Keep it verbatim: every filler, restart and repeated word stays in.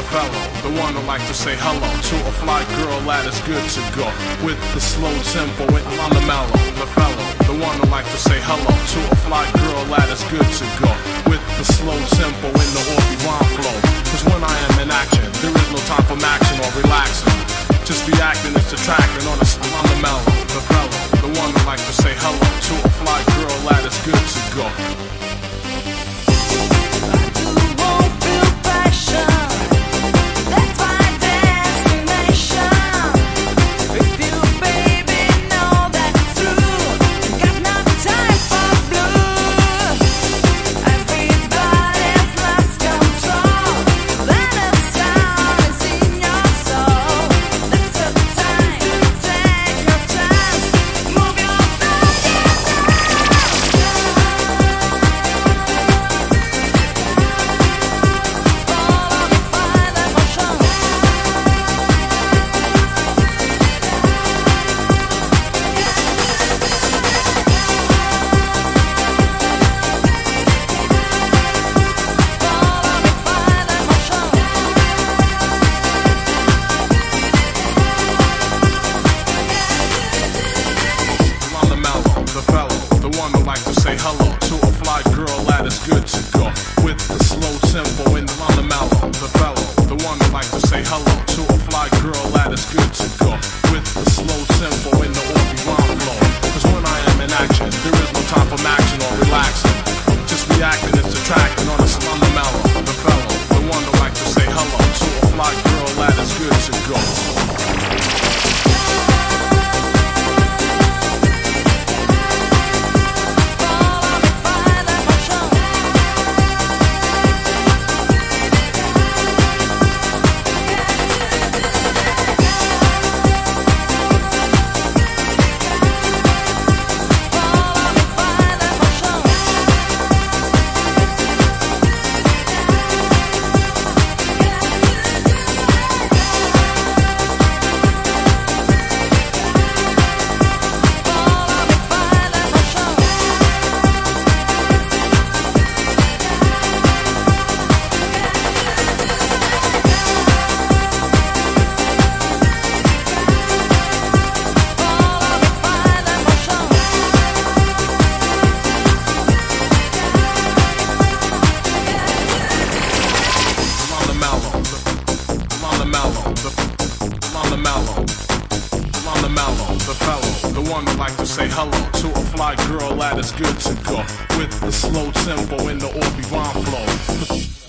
fellow, the one who like to say hello to a fly girl that is good to go. With the slow tempo and on the mellow, the fellow, the one who like to say hello to a fly girl that is good to go. With the slow tempo and the Obi-Wan flow. Cause when I am in action, there is no time for action or relaxing. Just reacting is detracting on the, on the mellow, the fellow, the one who like to say hello to a fly girl that is good to go. Like to say hello to a fly girl that is good to go. With the slow tempo and on the mellow, the fellow, the one that like to say hello to a fly girl that is good to go. With the slow tempo and the Obi-Wan flow. Cause when I am in action, there is no time for action or relaxing. Just reacting is detracting on the, on the mellow, the fellow, the one that like to say hello to a fly girl that is good to go. The fellow, the one that like to say hello to a fly girl that is good to go. With the slow tempo and the Obi-Wan flow.